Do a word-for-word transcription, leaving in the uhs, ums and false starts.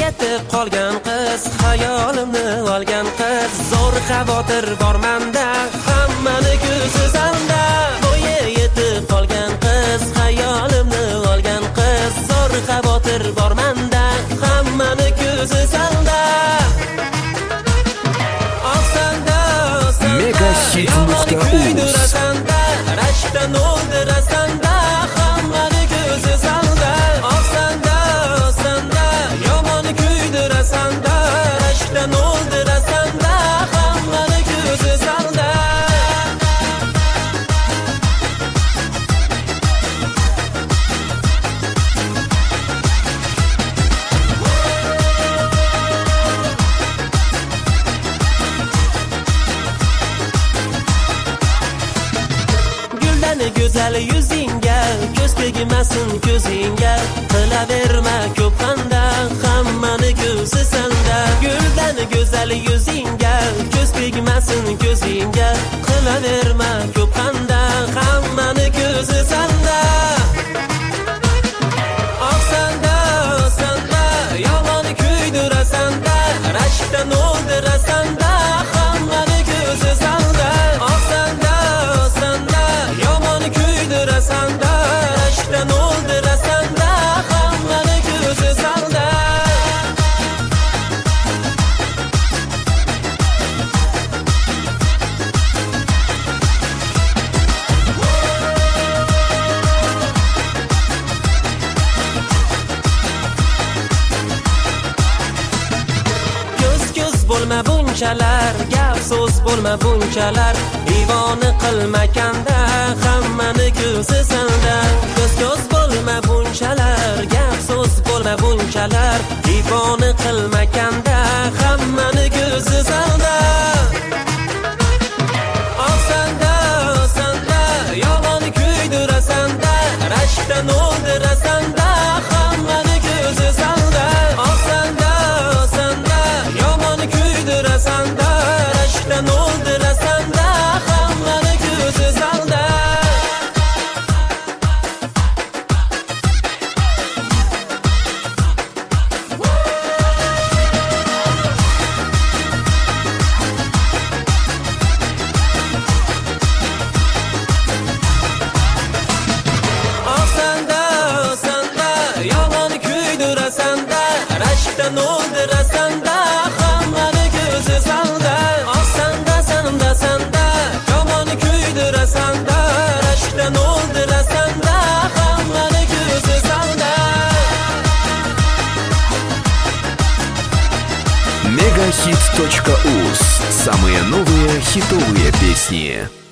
yetib qolgan qiz, xayolimni olgan qiz. Zo'r xavotir bor menda, hammani ko'zi sanda. Bo'yi yetib qolgan qiz, xayolimni olgan qiz. Zo'r xavotir bor menda, hammani ko'zi sanda. Oqsanda, megahit nuqta uz rashkdan o'ldirasanda, hammani ko'zi sanda. Oqsanda, oqsanda, yomon kuydirasanda, rashkdan o'ldirasanda, hammani ko'zi sanda. Go'zal yuzingga, ko'z tegmasin ko'zingga. Qilaverma ko'p qanda, hammani ko'zi sanda. Guldan go'zal yuzingga, ko'z tegmasin ko'zingga. Qilaverma ko'p qanda, hammani ko'zi sanda. Oqsanda, oqsanda, yomon kuydirasanda, rashkdan o'ldirasanda, hammani ko'zi sanda. Oqsanda, oqsanda, yomon kuydirasanda, rashkdan o'ldirasanda, hammani ko'zi sanda. Ko'z-ko'z bo'lma bunchalar, gap so'z bo'lma bunchalar. Ivoni qilmakanda, hammani ko'zi sanda. Ko'z-ko'z bo'lma bunchalar, gap so'z bo'lma bunchalar. Ivoni qilmakanda, hammani ko'zi sanda. Oqsanda, oqsanda, yomon kuydirasanda, rashkdan o'ldirasanda, hammani ko'zi sanda. Oqsanda, oqsanda, yomon kuydirasanda, rashkdan o'ldirasanda, hammani ko'zi sanda. Oqsanda, oqsanda, yomon kuydirasanda, rashkdan o'ldirasanda, hammani ko'zi sanda. Oqsanda, sanda, sanda, yomon kuydirasanda, rashkdan o'ldirasanda, hammani ko'zi sanda. megahit точка уз. Самые новые хитовые песни.